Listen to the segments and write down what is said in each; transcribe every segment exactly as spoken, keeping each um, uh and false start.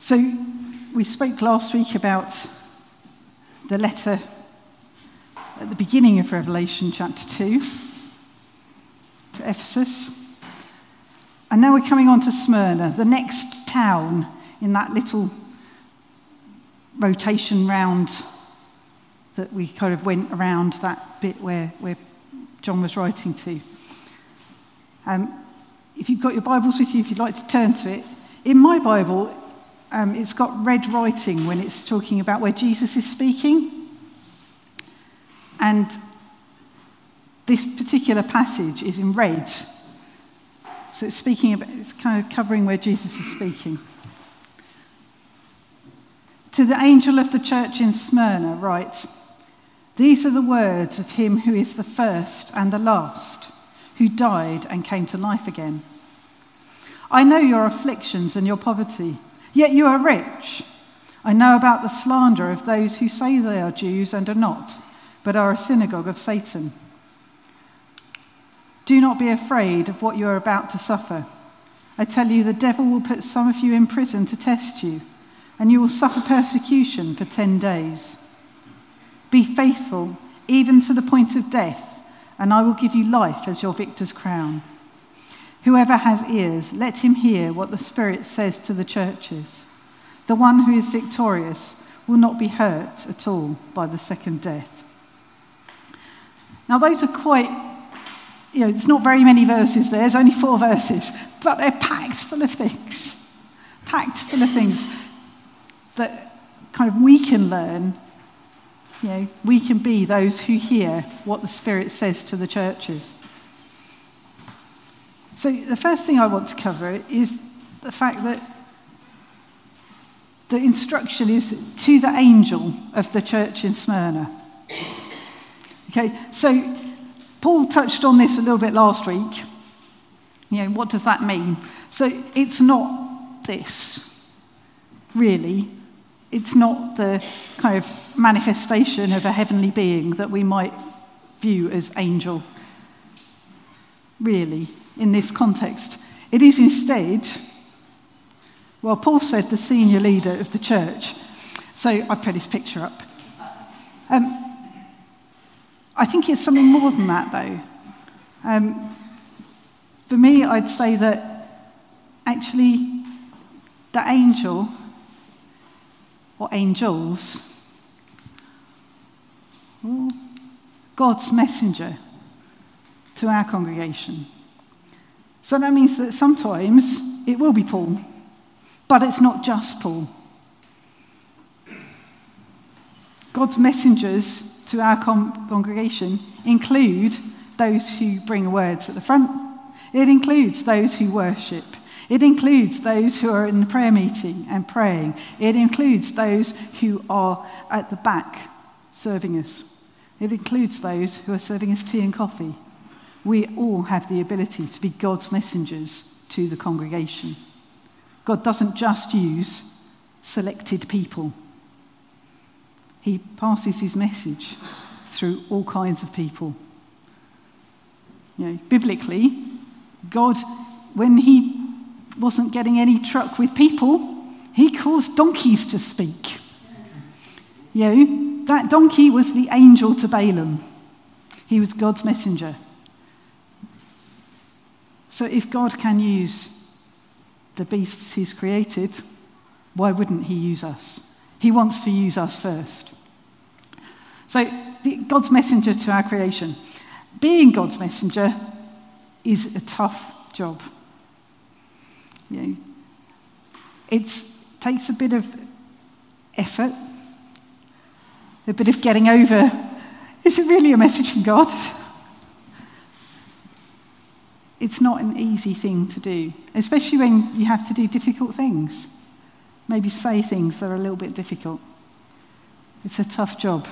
So we spoke last week about the letter at the beginning of Revelation chapter two to Ephesus. And now we're coming on to Smyrna, the next town in that little rotation round that we kind of went around that bit where, where John was writing to. Um, if you've got your Bibles with you, if you'd like to turn to it, in my Bible, um, it's got red writing when it's talking about where Jesus is speaking. And this particular passage is in red. So it's speaking about, it's kind of covering where Jesus is speaking. To the angel of the church in Smyrna, write, "These are the words of him who is the first and the last, who died and came to life again. I know your afflictions and your poverty, yet you are rich. I know about the slander of those who say they are Jews and are not, but are a synagogue of Satan. Do not be afraid of what you are about to suffer. I tell you, the devil will put some of you in prison to test you, and you will suffer persecution for ten days. Be faithful, even to the point of death, and I will give you life as your victor's crown. Whoever has ears, let him hear what the Spirit says to the churches. The one who is victorious will not be hurt at all by the second death." Now those are quite, you know, it's not very many verses there, there's only four verses, but they're packed full of things. Packed full of things that kind of we can learn. You know, we can be those who hear what the Spirit says to the churches. So the first thing I want to cover is the fact that the instruction is to the angel of the church in Smyrna. Okay, so Paul touched on this a little bit last week. You know, what does that mean? So it's not this, really. It's not the kind of manifestation of a heavenly being that we might view as angel, really, in this context. It is instead, well, Paul said the senior leader of the church. So I put his picture up. Um, I think it's something more than that, though. Um, for me, I'd say that actually the angel, or angels, God's messenger to our congregation. So that means that sometimes it will be Paul, but it's not just Paul. God's messengers to our con- congregation include those who bring words at the front. It includes those who worship. It includes those who are in the prayer meeting and praying. It includes those who are at the back serving us. It includes those who are serving us tea and coffee. We all have the ability to be God's messengers to the congregation. God doesn't just use selected people. He passes his message through all kinds of people. You know, biblically, God, when he wasn't getting any truck with people, he caused donkeys to speak. You know, that donkey was the angel to Balaam. He was God's messenger. So if God can use the beasts he's created, why wouldn't he use us? He wants to use us first. So the, God's messenger to our creation. Being God's messenger is a tough job. You know, it takes a bit of effort, a bit of getting over, is it really a message from God? It's not an easy thing to do, especially when you have to do difficult things. Maybe say things that are a little bit difficult. It's a tough job.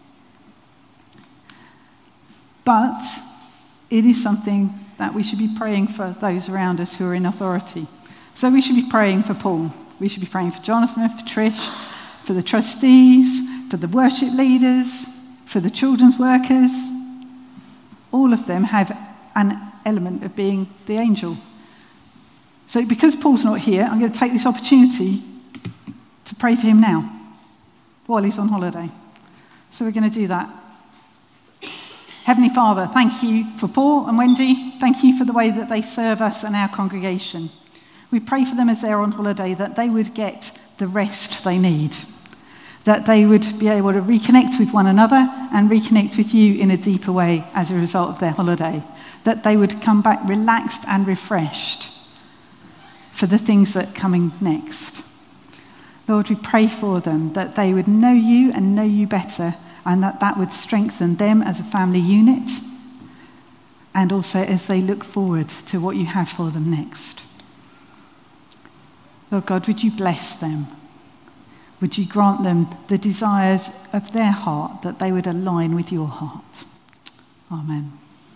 But it is something that we should be praying for those around us who are in authority. So we should be praying for Paul. We should be praying for Jonathan, for Trish, for the trustees, for the worship leaders, for the children's workers. All of them have an element of being the angel. So because Paul's not here, I'm going to take this opportunity to pray for him now while he's on holiday. So we're going to do that. Heavenly Father, thank you for Paul and Wendy. Thank you for the way that they serve us and our congregation. We pray for them as they're on holiday, that they would get the rest they need, that they would be able to reconnect with one another and reconnect with you in a deeper way as a result of their holiday, that they would come back relaxed and refreshed for the things that are coming next. Lord, we pray for them, that they would know you and know you better, and that that would strengthen them as a family unit, and also as they look forward to what you have for them next. Lord God, would you bless them? Would you grant them the desires of their heart, that they would align with your heart? Amen.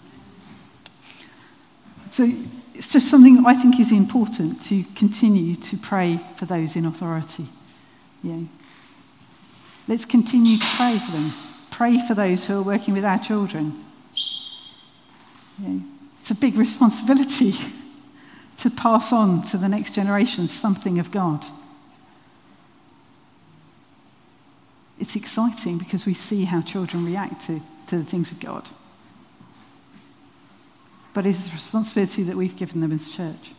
So it's just something that I think is important to continue to pray for those in authority. You know, let's continue to pray for them. Pray for those who are working with our children. You know, it's a big responsibility to pass on to the next generation something of God. It's exciting because we see how children react to, to the things of God. But it's a responsibility that we've given them as church.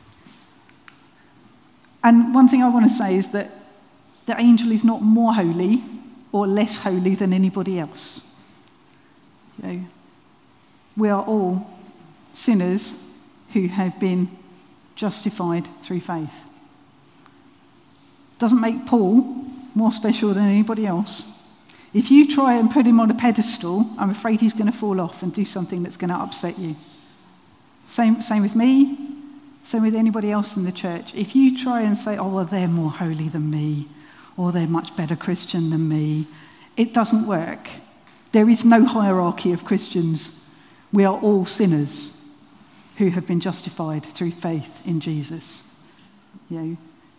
And one thing I want to say is that the angel is not more holy or less holy than anybody else. You know, we are all sinners who have been justified through faith. Doesn't make Paul more special than anybody else. If you try and put him on a pedestal, I'm afraid he's going to fall off and do something that's going to upset you. Same, same with me, same with anybody else in the church. If you try and say, oh, well, they're more holy than me, or they're much better Christian than me, it doesn't work. There is no hierarchy of Christians. We are all sinners who have been justified through faith in Jesus. You know,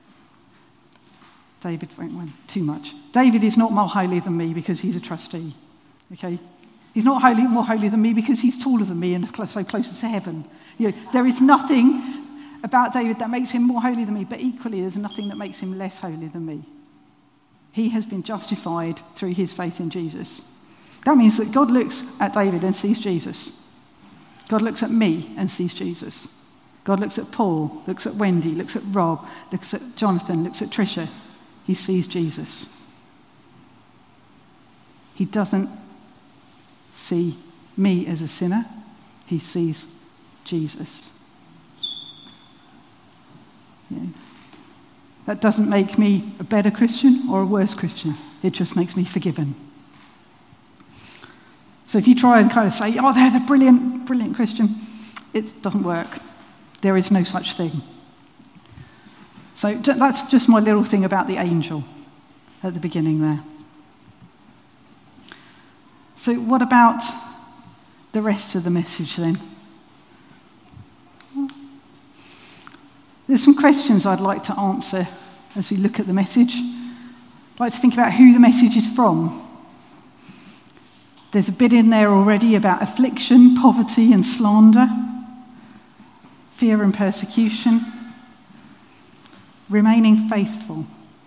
David won't win too much. David is not more holy than me because he's a trustee. Okay? He's not holy, more holy than me because he's taller than me and so closer to heaven. You know, there is nothing about David that makes him more holy than me, but equally there's nothing that makes him less holy than me. He has been justified through his faith in Jesus. That means that God looks at David and sees Jesus. God looks at me and sees Jesus. God looks at Paul, looks at Wendy, looks at Rob, looks at Jonathan, looks at Tricia. He sees Jesus. He doesn't see me as a sinner. He sees Jesus. Yeah. That doesn't make me a better Christian or a worse Christian. It just makes me forgiven. So if you try and kind of say, oh, they're the brilliant, brilliant Christian, it doesn't work. There is no such thing. So that's just my little thing about the angel at the beginning there. So what about the rest of the message then? There's some questions I'd like to answer as we look at the message. I'd like to think about who the message is from. There's a bit in there already about affliction, poverty and slander, fear and persecution, remaining faithful,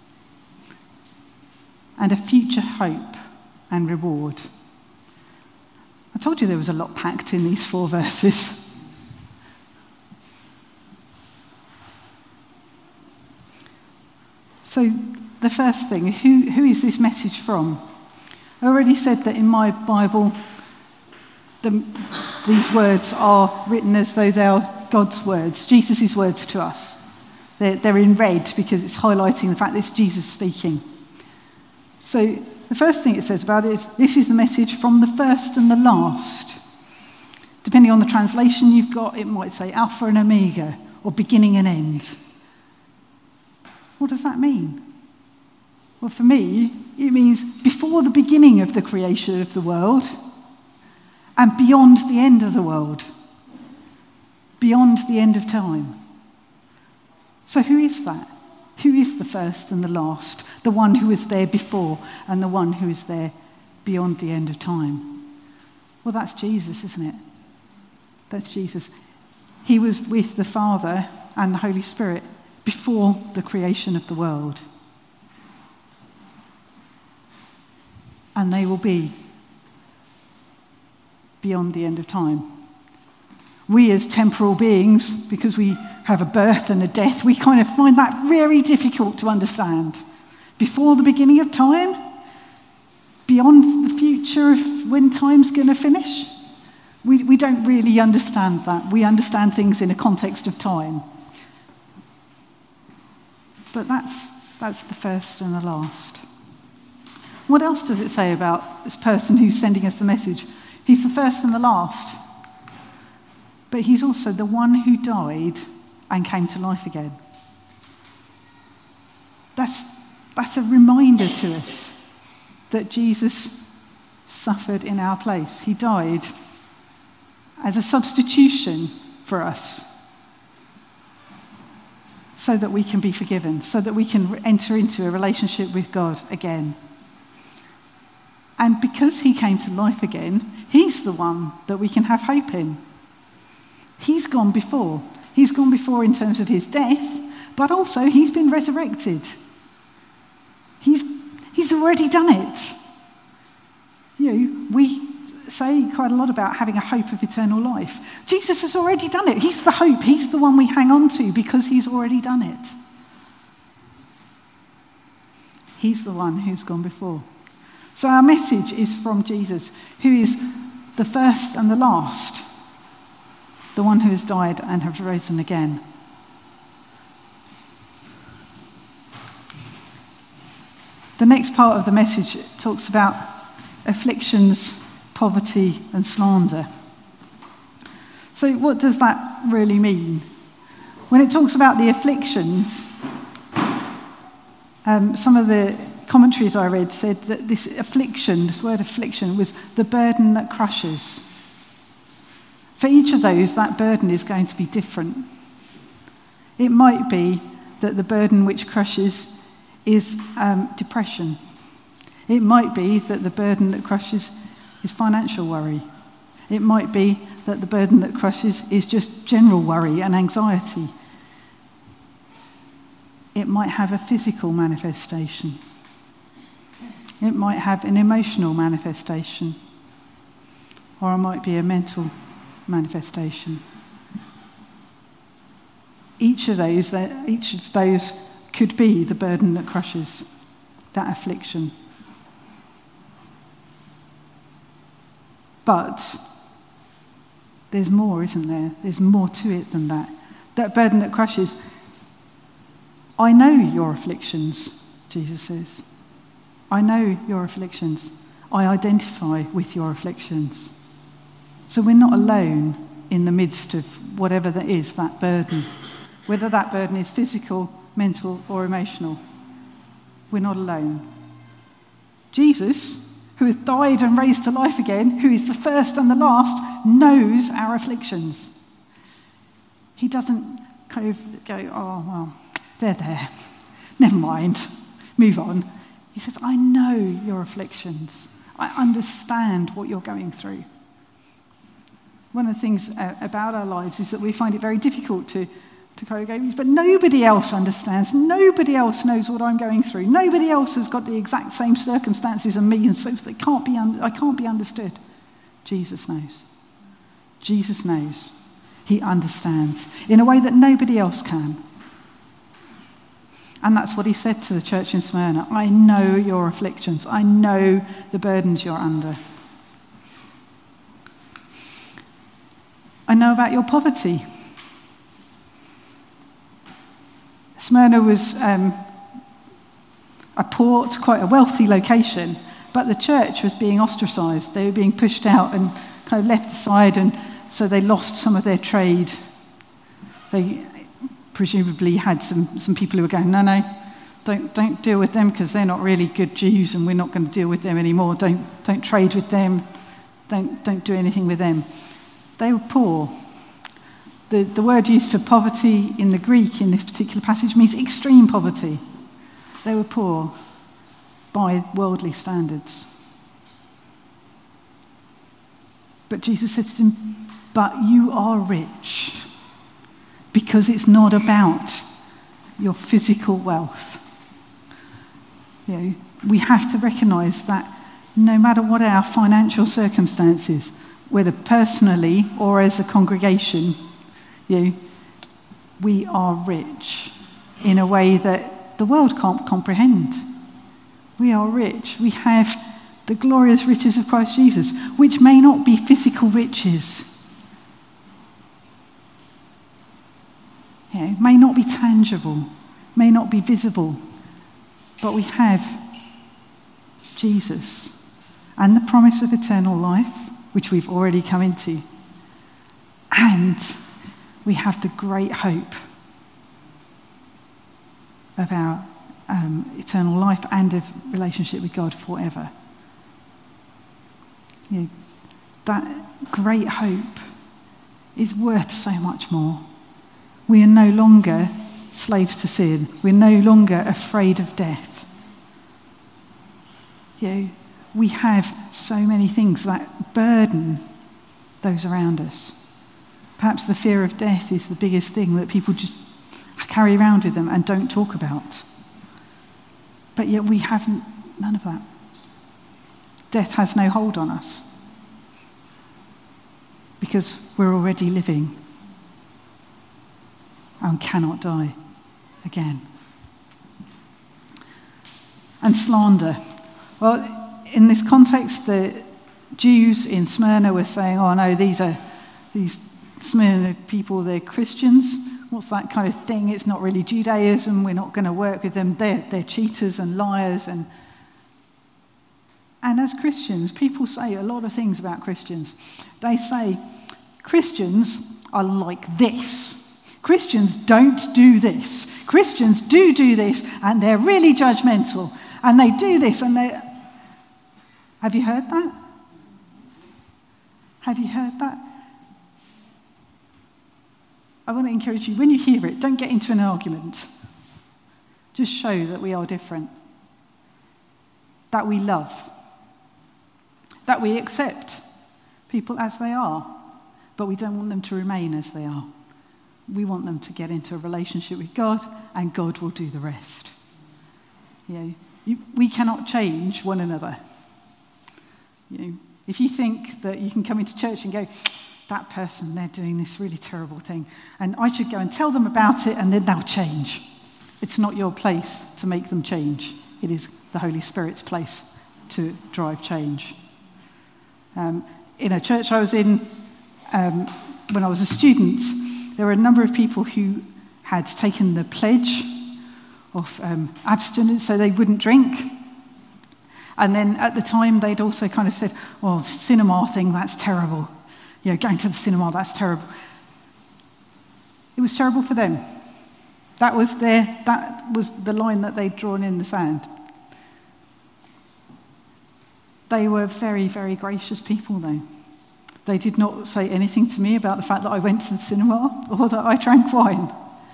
and a future hope and reward. I told you there was a lot packed in these four verses. So the first thing, who, who is this message from? I already said that in my Bible, the, these words are written as though they are God's words, Jesus' words to us. They're, they're in red because it's highlighting the fact that it's Jesus speaking. So the first thing it says about it is, this is the message from the first and the last. Depending on the translation you've got, it might say Alpha and Omega, or beginning and end. What does that mean? Well, for me, it means before the beginning of the creation of the world and beyond the end of the world, beyond the end of time. So who is that? Who is the first and the last? The one who was there before and the one who is there beyond the end of time? Well, that's Jesus, isn't it? That's Jesus. He was with the Father and the Holy Spirit before the creation of the world. and they will be beyond the end of time. We as temporal beings, because we have a birth and a death, we kind of find that very difficult to understand. Before the beginning of time, beyond the future of when time's going to finish, we, we don't really understand that. We understand things in a context of time. But that's, that's the first and the last. What else does it say about this person who's sending us the message? He's the first and the last. But he's also the one who died and came to life again. That's, that's a reminder to us that Jesus suffered in our place. He died as a substitution for us so that we can be forgiven, so that we can enter into a relationship with God again. And because he came to life again, he's the one that we can have hope in. He's gone before. He's gone before in terms of his death, but also he's been resurrected. He's, he's already done it. You know, we say quite a lot about having a hope of eternal life. Jesus has already done it. He's the hope. He's the one we hang on to because he's already done it. He's the one who's gone before. So our message is from Jesus, who is the first and the last, the one who has died and has risen again. The next part of the message talks about afflictions, poverty, and slander. So what does that really mean? When it talks about the afflictions, um, some of the commentaries I read said that this affliction, this word affliction, was the burden that crushes. For each of those, that burden is going to be different. It might be that the burden which crushes is um, depression. It might be that the burden that crushes is financial worry. It might be that the burden that crushes is just general worry and anxiety. It might have a physical manifestation. It might have an emotional manifestation. Or it might be a mental manifestation. Each of those, each of those could be the burden that crushes, that affliction. But there's more, isn't there? There's more to it than that. That burden that crushes, I know your afflictions, Jesus says. I know your afflictions. I identify with your afflictions. So we're not alone in the midst of whatever that is, that burden. Whether that burden is physical, mental, or emotional, we're not alone. Jesus, who has died and raised to life again, who is the first and the last, knows our afflictions. He doesn't kind of go, oh, well, they're there. Never mind. Move on. He says, I know your afflictions. I understand what you're going through. One of the things uh, about our lives is that we find it very difficult to, to kind of go, but nobody else understands. Nobody else knows what I'm going through. Nobody else has got the exact same circumstances as me, and so it can't be un- I can't be understood. Jesus knows. Jesus knows. He understands in a way that nobody else can. And that's what he said to the church in Smyrna. I know your afflictions. I know the burdens you're under. I know about your poverty. Smyrna was um, a port, quite a wealthy location, but the church was being ostracized. They were being pushed out and kind of left aside, and so they lost some of their trade. They presumably had some, some people who were going, no, no, don't don't deal with them because they're not really good Jews and we're not going to deal with them anymore. Don't don't trade with them. Don't don't do anything with them. They were poor. The, the word used for poverty in the Greek in this particular passage means extreme poverty. They were poor by worldly standards. But Jesus says to them, but you are rich because it's not about your physical wealth. You know, we have to recognize that no matter what our financial circumstances, whether personally or as a congregation, you know, we are rich in a way that the world can't comprehend. We are rich. We have the glorious riches of Christ Jesus, which may not be physical riches. You know, may not be tangible, may not be visible, but we have Jesus and the promise of eternal life, which we've already come into. And we have the great hope of our um, eternal life and of relationship with God forever. You know, that great hope is worth so much more. We are no longer slaves to sin. We're no longer afraid of death. You know, we have so many things that burden those around us. Perhaps the fear of death is the biggest thing that people just carry around with them and don't talk about. But yet we have none of that. Death has no hold on us because we're already living and cannot die again. And slander. Well, in this context, the Jews in Smyrna were saying, oh no, these are these Smyrna people, they're Christians. What's that kind of thing? It's not really Judaism. We're not going to work with them. They're, they're cheaters and liars. And, and as Christians, people say a lot of things about Christians. They say, Christians are like this. Christians don't do this. Christians do do this, and they're really judgmental. And they do this, and they... Have you heard that? Have you heard that? I want to encourage you, when you hear it, don't get into an argument. Just show that we are different. That we love. That we accept people as they are. But we don't want them to remain as they are. We want them to get into a relationship with God, and God will do the rest. You know, you, we cannot change one another. You know, if you think that you can come into church and go, that person, they're doing this really terrible thing, and I should go and tell them about it and then they'll change. It's not your place to make them change. It is the Holy Spirit's place to drive change. Um, in a church I was in um, when I was a student, there were a number of people who had taken the pledge of um, abstinence so they wouldn't drink. And then at the time they'd also kind of said, well, cinema thing, that's terrible. You know, going to the cinema, that's terrible. It was terrible for them. That was their, that was the line that they'd drawn in the sand. They were very, very gracious people, though. They did not say anything to me about the fact that I went to the cinema or that I drank wine.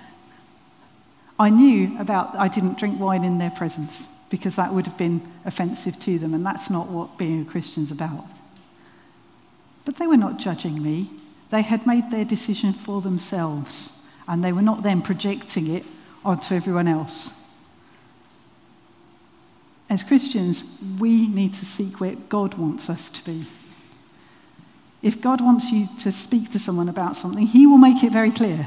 I knew about, I didn't drink wine in their presence because that would have been offensive to them, and that's not what being a Christian's about. But they were not judging me. They had made their decision for themselves, and they were not then projecting it onto everyone else. As Christians, we need to seek where God wants us to be. If God wants you to speak to someone about something, he will make it very clear.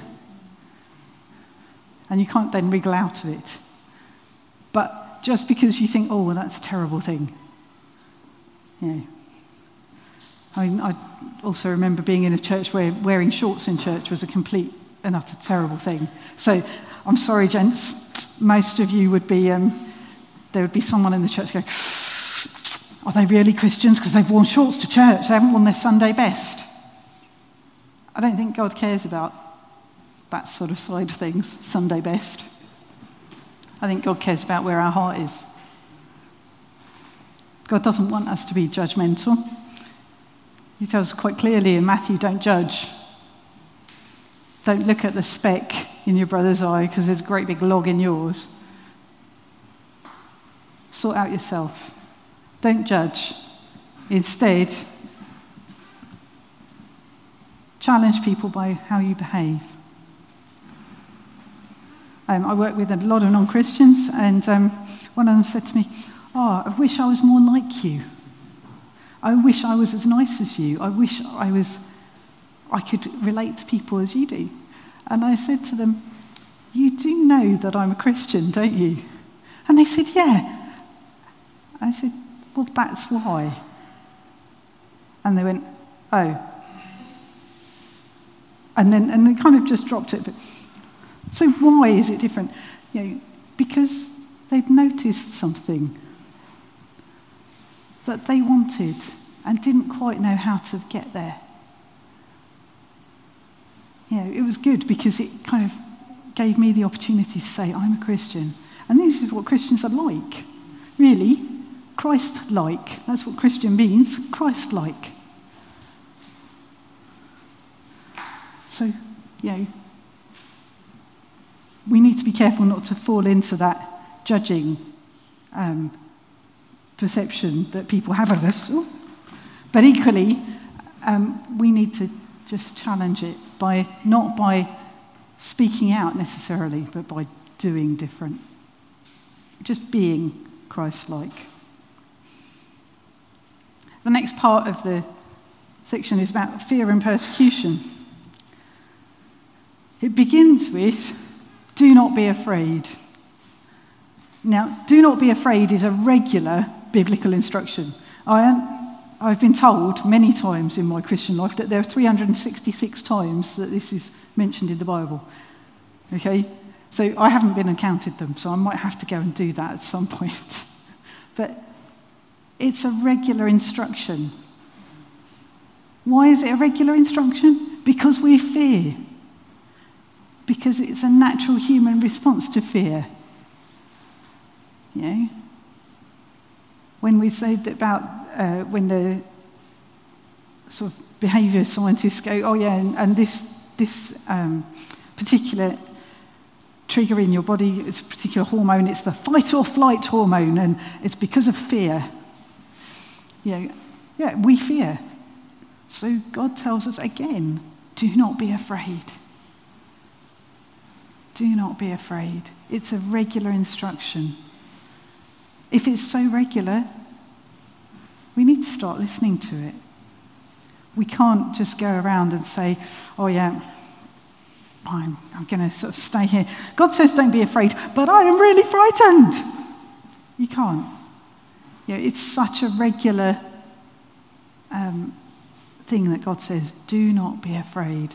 And you can't then wriggle out of it. But just because you think, oh, well, that's a terrible thing. You know. I mean, I also remember being in a church where wearing shorts in church was a complete and utter terrible thing. So I'm sorry, gents. Most of you would be, um, there would be someone in the church going, are they really Christians? Because they've worn shorts to church. They haven't worn their Sunday best. I don't think God cares about that sort of side of things, Sunday best. I think God cares about where our heart is. God doesn't want us to be judgmental. He tells us quite clearly in Matthew, don't judge. Don't look at the speck in your brother's eye because there's a great big log in yours. Sort out yourself. Don't judge. Instead, challenge people by how you behave. Um, I work with a lot of non-Christians, and um, one of them said to me, oh, I wish I was more like you. I wish I was as nice as you. I wish I was, I could relate to people as you do. And I said to them, you do know that I'm a Christian, don't you? And they said, yeah. I said, well, that's why. And they went, oh. And then and they kind of just dropped it. But, so why is it different? You know, because they'd noticed something that they wanted and didn't quite know how to get there. You know, it was good because it kind of gave me the opportunity to say, I'm a Christian. And this is what Christians are like, really. Christ-like. That's what Christian means, Christ-like. So, you know, we need to be careful not to fall into that judging um, perception that people have of us. Ooh. But equally, um, we need to just challenge it by not by speaking out necessarily, but by doing different. Just being Christ-like. The next part of the section is about fear and persecution. It begins with, do not be afraid. Now, do not be afraid is a regular biblical instruction. I am, I've been told many times in my Christian life that there are three hundred sixty-six times that this is mentioned in the Bible. Okay? So I haven't been and counted them, so I might have to go and do that at some point. But it's a regular instruction. Why is it a regular instruction? Because we fear. Because it's a natural human response to fear. You know? When we said about uh, when the sort of behaviour scientists go, oh yeah, and, and this this um, particular trigger in your body, it's a particular hormone, it's the fight or flight hormone, and it's because of fear. You know, yeah, we fear. So God tells us again, do not be afraid. Do not be afraid. It's a regular instruction. If it's so regular, we need to start listening to it. We can't just go around and say, oh yeah, I'm, I'm going to sort of stay here. God says don't be afraid, but I am really frightened. You can't. You know, it's such a regular um, thing that God says, do not be afraid.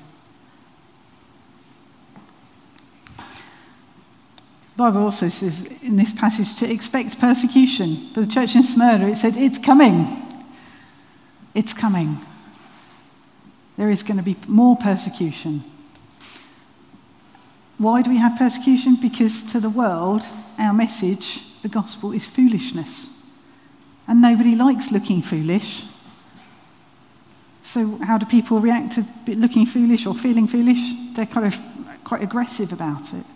The Bible also says in this passage to expect persecution. For the church in Smyrna, it said, it's coming. It's coming. There is going to be more persecution. Why do we have persecution? Because to the world, our message, the gospel, is foolishness. And nobody likes looking foolish. So how do people react to looking foolish or feeling foolish? They're kind of quite aggressive about it.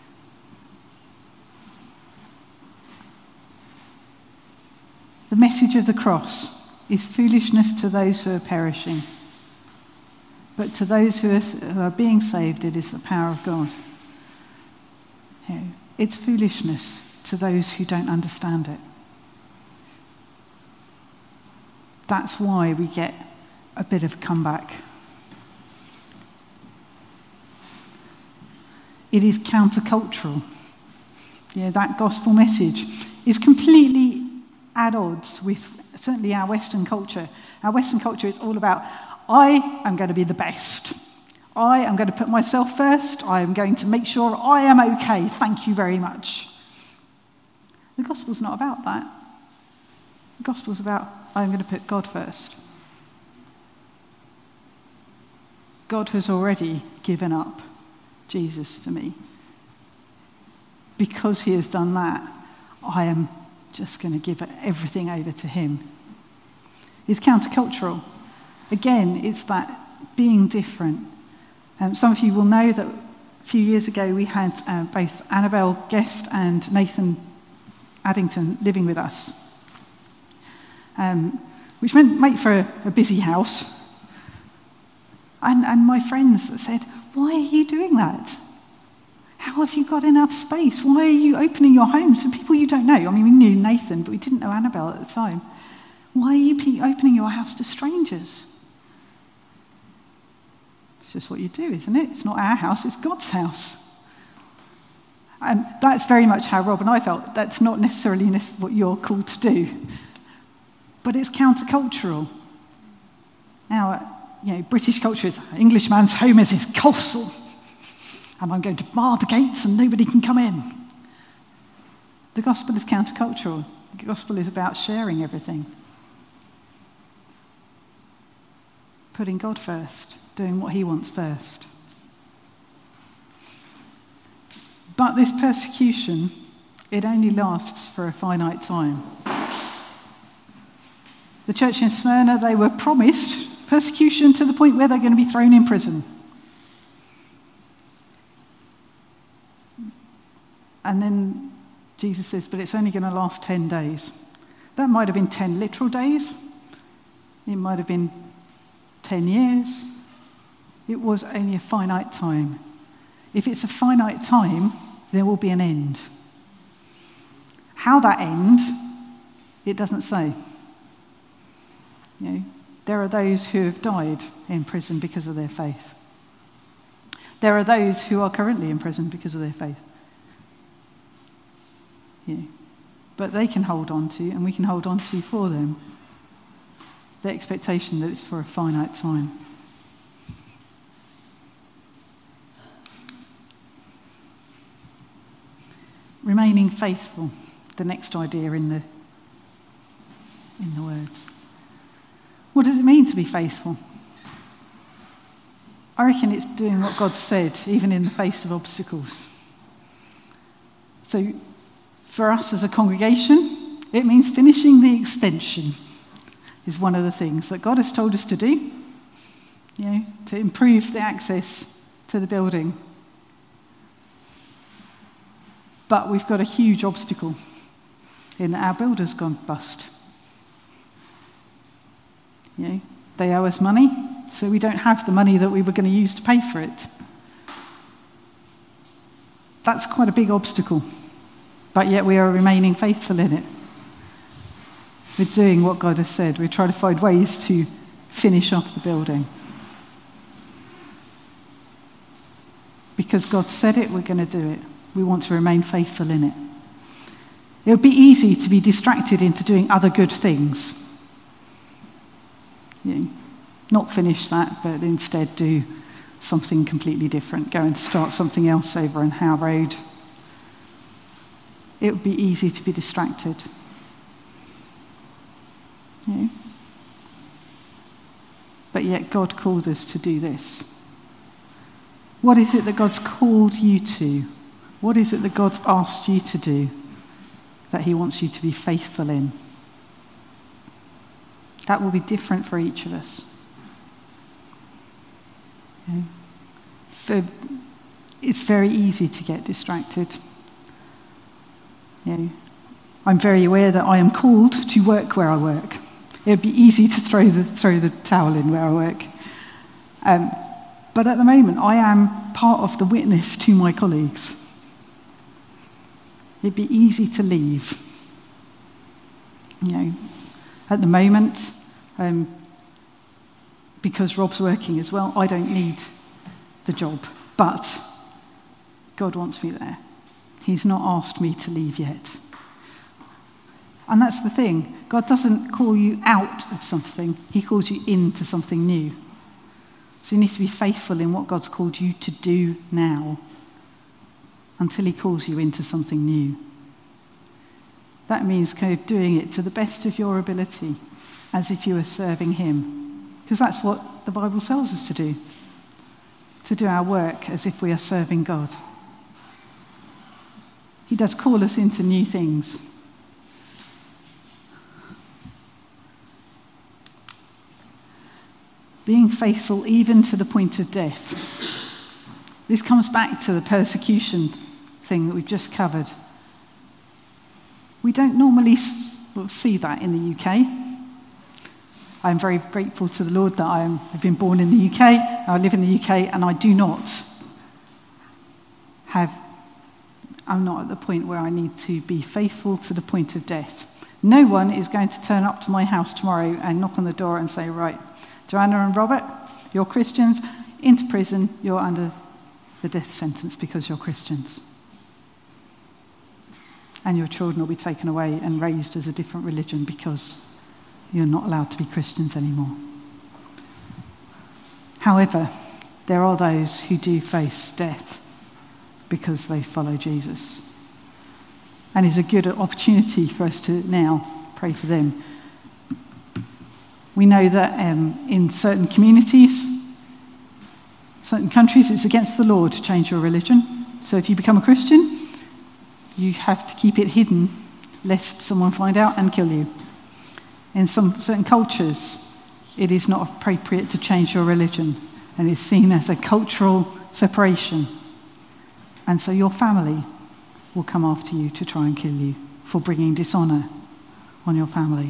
The message of the cross is foolishness to those who are perishing. But to those who are, who are being saved, it is the power of God. You know, it's foolishness to those who don't understand it. That's why we get a bit of comeback. It is countercultural. You know, that gospel message is completely at odds with certainly our Western culture. Our Western culture is all about, I am going to be the best. I am going to put myself first. I am going to make sure I am okay. Thank you very much. The gospel's not about that. The gospel's about, I'm going to put God first. God has already given up Jesus for me. Because he has done that, I am just going to give everything over to him. It's countercultural. Again, it's that being different. Um, some of you will know that a few years ago we had uh, both Annabelle Guest and Nathan Addington living with us, um, which meant made for a, a busy house. And, and my friends said, why are you doing that? How have you got enough space? Why are you opening your home to people you don't know? I mean, we knew Nathan, but we didn't know Annabelle at the time. Why are you pe- opening your house to strangers? It's just what you do, isn't it? It's not our house, it's God's house. And that's very much how Rob and I felt. That's not necessarily what you're called to do. But it's countercultural. Now, you know, British culture is Englishman's home is his castle. And I'm going to bar the gates and nobody can come in. The gospel is countercultural. The gospel is about sharing everything. Putting God first, doing what he wants first. But this persecution, it only lasts for a finite time. The church in Smyrna, they were promised persecution to the point where they're going to be thrown in prison. And then Jesus says, but it's only going to last ten days. That might have been ten literal days. It might have been ten years. It was only a finite time. If it's a finite time, there will be an end. How that end, it doesn't say. You know, there are those who have died in prison because of their faith. There are those who are currently in prison because of their faith. Yeah. But they can hold on to, and we can hold on to for them, the expectation that it's for a finite time. Remaining faithful, the next idea in the in the words. What does it mean to be faithful? I reckon it's doing what God said, even in the face of obstacles. So, for us as a congregation, it means finishing the extension is one of the things that God has told us to do, you know, to improve the access to the building. But we've got a huge obstacle in that our builder's gone bust. You know, they owe us money, so we don't have the money that we were going to use to pay for it. That's quite a big obstacle, but yet we are remaining faithful in it. We're doing what God has said. We're trying to find ways to finish off the building. Because God said it, we're going to do it. We want to remain faithful in it. It would be easy to be distracted into doing other good things. You know, not finish that, but instead do something completely different. Go and start something else over on Howe Road. It would be easy to be distracted. You know? But yet God called us to do this. What is it that God's called you to? What is it that God's asked you to do that he wants you to be faithful in? That will be different for each of us. Okay. For, it's very easy to get distracted. You know, I'm very aware that I am called to work where I work. It would be easy to throw the, throw the towel in where I work. Um, but at the moment, I am part of the witness to my colleagues. It'd be easy to leave. You know, at the moment, um, because Rob's working as well, I don't need the job. But God wants me there. He's not asked me to leave yet. And that's the thing. God doesn't call you out of something. He calls you into something new. So you need to be faithful in what God's called you to do now until he calls you into something new. That means kind of doing it to the best of your ability, as if you were serving him. Because that's what the Bible tells us to do. To do our work as if we are serving God. He does call us into new things. Being faithful even to the point of death. This comes back to the persecution thing that we've just covered. We don't normally see that in the U K. I'm very grateful to the Lord that I am, I've been born in the U K, I live in the U K, and I do not have, I'm not at the point where I need to be faithful to the point of death. No one is going to turn up to my house tomorrow and knock on the door and say, right, Joanna and Robert, you're Christians, into prison, you're under the death sentence because you're Christians. And your children will be taken away and raised as a different religion because you're not allowed to be Christians anymore. However, there are those who do face death because they follow Jesus. And it's a good opportunity for us to now pray for them. We know that um, in certain communities, certain countries, it's against the law to change your religion. So if you become a Christian, you have to keep it hidden lest someone find out and kill you. In some certain cultures, it is not appropriate to change your religion, and it's seen as a cultural separation. And so your family will come after you to try and kill you for bringing dishonour on your family.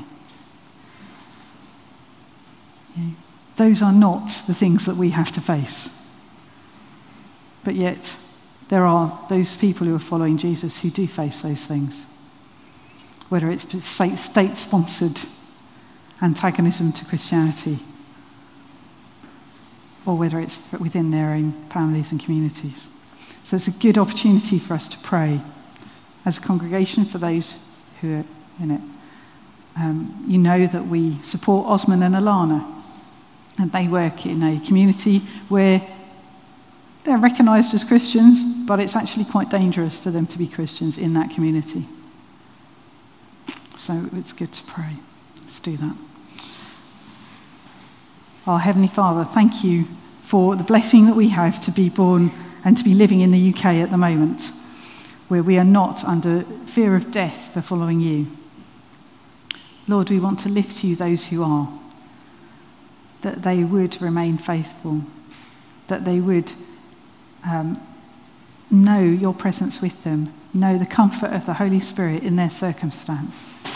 Yeah. Those are not the things that we have to face. But yet, there are those people who are following Jesus who do face those things. Whether it's state-sponsored antagonism to Christianity, or whether it's within their own families and communities. So it's a good opportunity for us to pray as a congregation for those who are in it. Um, you know that we support Osman and Alana, and they work in a community where they're recognised as Christians, but it's actually quite dangerous for them to be Christians in that community. So it's good to pray. Let's do that. Our Heavenly Father, thank you for the blessing that we have to be born and to be living in the U K at the moment, where we are not under fear of death for following you. Lord, we want to lift to you those who are, that they would remain faithful, that they would um, know your presence with them, know the comfort of the Holy Spirit in their circumstance.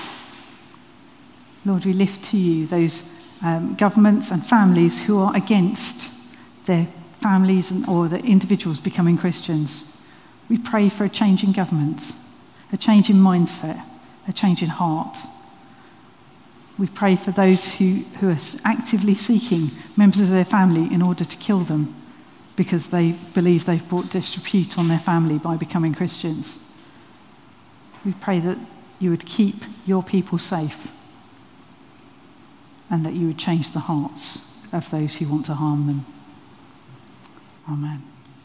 Lord, we lift to you those um, governments and families who are against their families and, or the individuals becoming Christians. We pray for a change in government, a change in mindset, a change in heart. We pray for those who, who are actively seeking members of their family in order to kill them because they believe they've brought disrepute on their family by becoming Christians. We pray that you would keep your people safe and that you would change the hearts of those who want to harm them. Amen.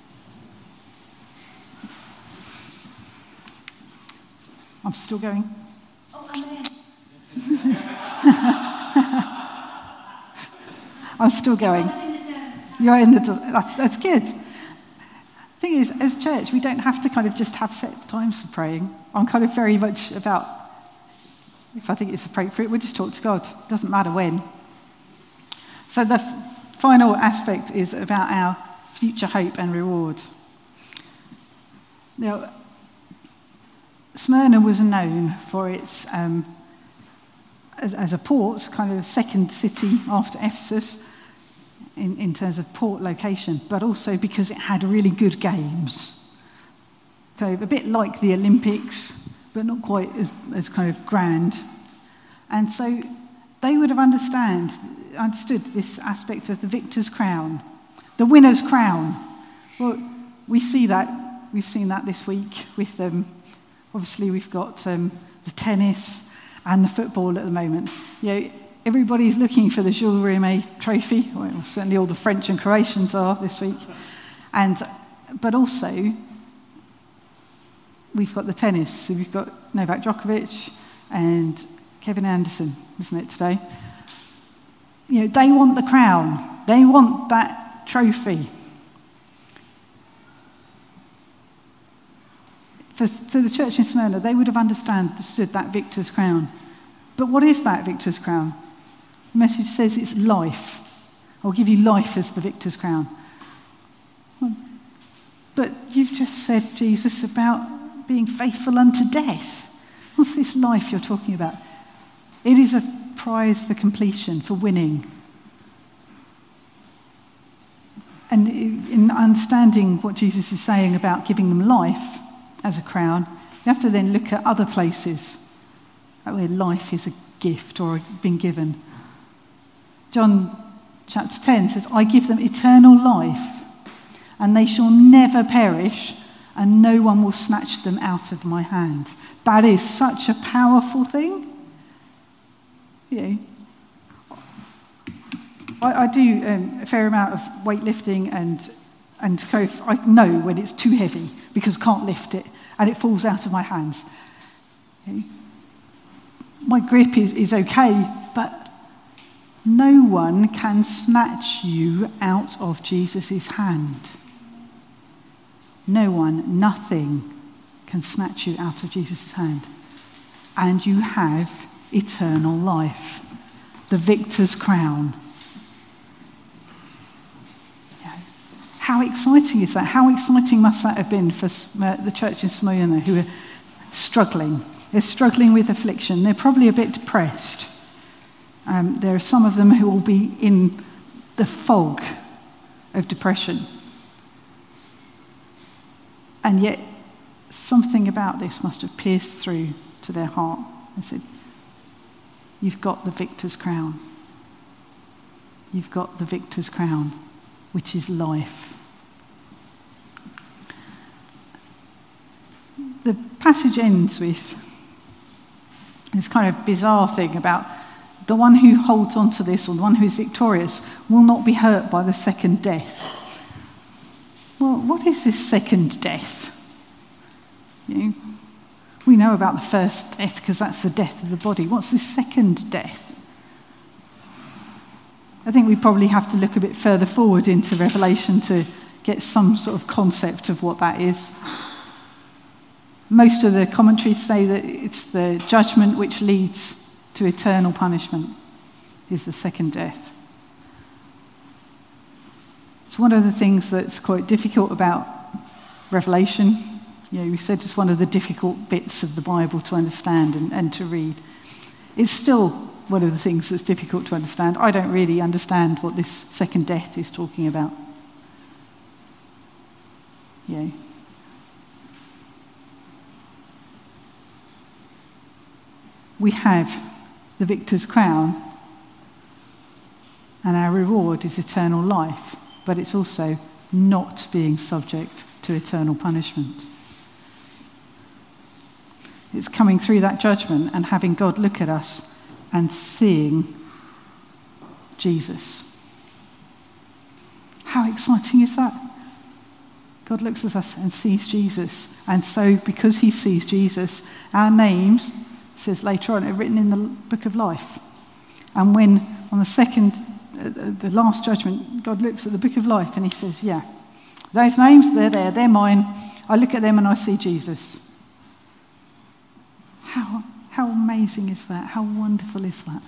I'm still going. Oh, amen. I'm still going. You're in the. That's that's good. The thing is, as church, we don't have to kind of just have set times for praying. I'm kind of very much about, if I think it's appropriate, we'll just talk to God. It doesn't matter when. So the f- final aspect is about our future hope and reward. Now, Smyrna was known for its, um, as, as a port, kind of a second city after Ephesus in, in terms of port location, but also because it had really good games. Kind of a bit like the Olympics, but not quite as, as kind of grand. And so they would have understand, understood this aspect of the victor's crown, the winner's crown. Well, we see that, we've seen that this week with them. Um, Obviously, we've got um, the tennis and the football at the moment. You know, everybody's looking for the Jules Rimet trophy. Well, certainly all the French and Croatians are this week. And, but also, we've got the tennis. So we've got Novak Djokovic and Kevin Anderson, isn't it, today? You know, they want the crown. They want that trophy. For, for the church in Smyrna, they would have understood that victor's crown. But what is that victor's crown? The message says it's life. I'll give you life as the victor's crown. But you've just said, Jesus, about being faithful unto death. What's this life you're talking about? It is a prize for completion, for winning. And in understanding what Jesus is saying about giving them life as a crown, you have to then look at other places. where life is a gift or been given. John chapter ten says, I give them eternal life, and they shall never perish, and no one will snatch them out of my hand. That is such a powerful thing. You know, I, I do um, a fair amount of weightlifting, and and co- I know when it's too heavy because I can't lift it and it falls out of my hands. You know, my grip is, is okay, but no one can snatch you out of Jesus' hand. No one, nothing can snatch you out of Jesus' hand. And you have eternal life, the victor's crown. How exciting is that? How exciting must that have been for the church in Smyrna who are struggling? They're struggling with affliction. They're probably a bit depressed. Um, there are some of them who will be in the fog of depression. And yet, something about this must have pierced through to their heart and said, you've got the victor's crown. You've got the victor's crown, which is life. The passage ends with this kind of bizarre thing about the one who holds on to this, or the one who is victorious, will not be hurt by the second death. Well, what is this second death? You know, we know about the first death because that's the death of the body. What's this second death? I think we probably have to look a bit further forward into Revelation to get some sort of concept of what that is. Most of the commentaries say that it's the judgment which leads to eternal punishment is the second death. It's one of the things that's quite difficult about Revelation. You know, we said it's one of the difficult bits of the Bible to understand and, and to read. It's still one of the things that's difficult to understand. I don't really understand what this second death is talking about. You know. We have the victor's crown, and our reward is eternal life, but it's also not being subject to eternal punishment. It's coming through that judgment and having God look at us and seeing Jesus. How exciting is that? God looks at us and sees Jesus. And so because he sees Jesus, our names, it says later on, are written in the book of life. And when on the second, uh, the last judgment, God looks at the book of life and he says, yeah, those names, they're there, they're mine. I look at them and I see Jesus. How, how amazing is that? How wonderful is that?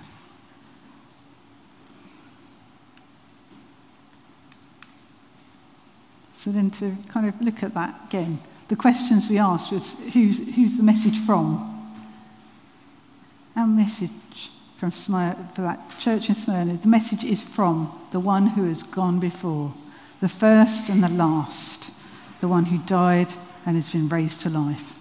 So then to kind of look at that again, the questions we asked was, who's, who's the message from? Our message from Smyrna, for that church in Smyrna, the message is from the one who has gone before, the first and the last, the one who died and has been raised to life.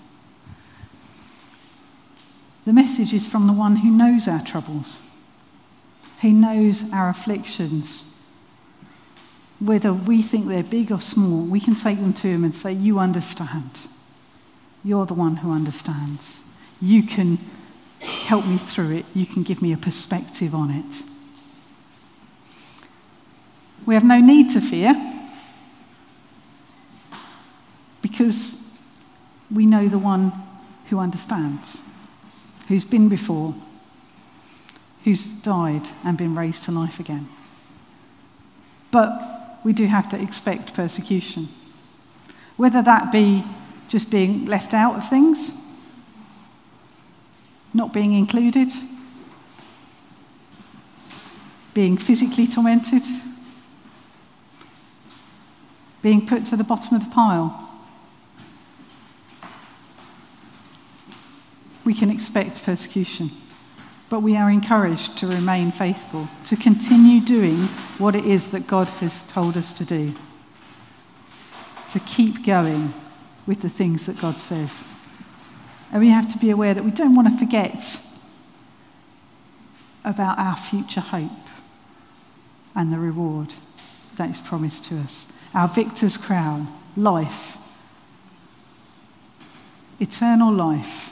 The message is from the one who knows our troubles. He knows our afflictions. Whether we think they're big or small, we can take them to him and say, you understand. You're the one who understands. You can help me through it. You can give me a perspective on it. We have no need to fear because we know the one who understands, who's been before, who's died and been raised to life again. But we do have to expect persecution, whether that be just being left out of things, not being included, being physically tormented, being put to the bottom of the pile. We can expect persecution, but we are encouraged to remain faithful, to continue doing what it is that God has told us to do, to keep going with the things that God says. And we have to be aware that we don't want to forget about our future hope and the reward that is promised to us. Our victor's crown, life, eternal life.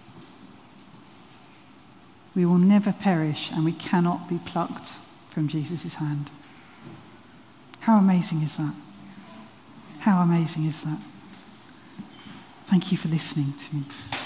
We will never perish, and we cannot be plucked from Jesus' hand. How amazing is that? How amazing is that? Thank you for listening to me.